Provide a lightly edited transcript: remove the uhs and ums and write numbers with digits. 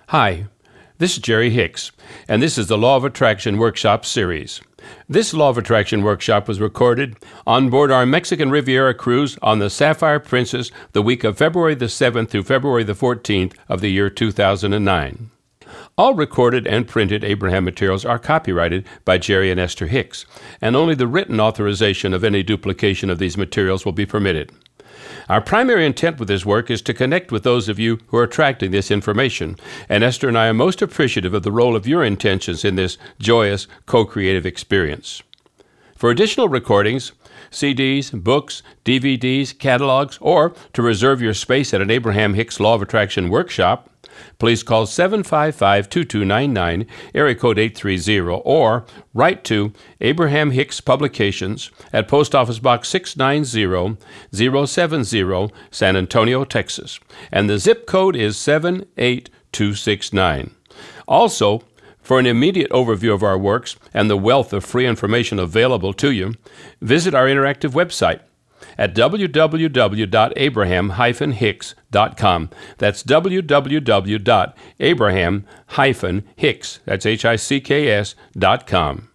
Hi, this is Jerry Hicks, and this is the Law of Attraction Workshop Series. This Law of Attraction workshop was recorded on board our Mexican Riviera cruise on the Sapphire Princess the week of February the 7th through February the 14th of the year 2009. All recorded and printed Abraham materials are copyrighted by Jerry and Esther Hicks, and only the written authorization of any duplication of these materials will be permitted. Our primary intent with this work is to connect with those of you who are attracting this information, and Esther and I are most appreciative of the role of your intentions in this joyous, co-creative experience. For additional recordings, CDs, books, DVDs, catalogs, or to reserve your space at an Abraham Hicks Law of Attraction workshop, please call 755-2299, area code 830, or write to Abraham Hicks Publications at Post Office Box 690070, San Antonio, Texas, and the zip code is 78269. Also, for an immediate overview of our works and the wealth of free information available to you, visit our interactive website at www.abraham-hicks.com. That's www.abraham-hicks, that's Hicks.com.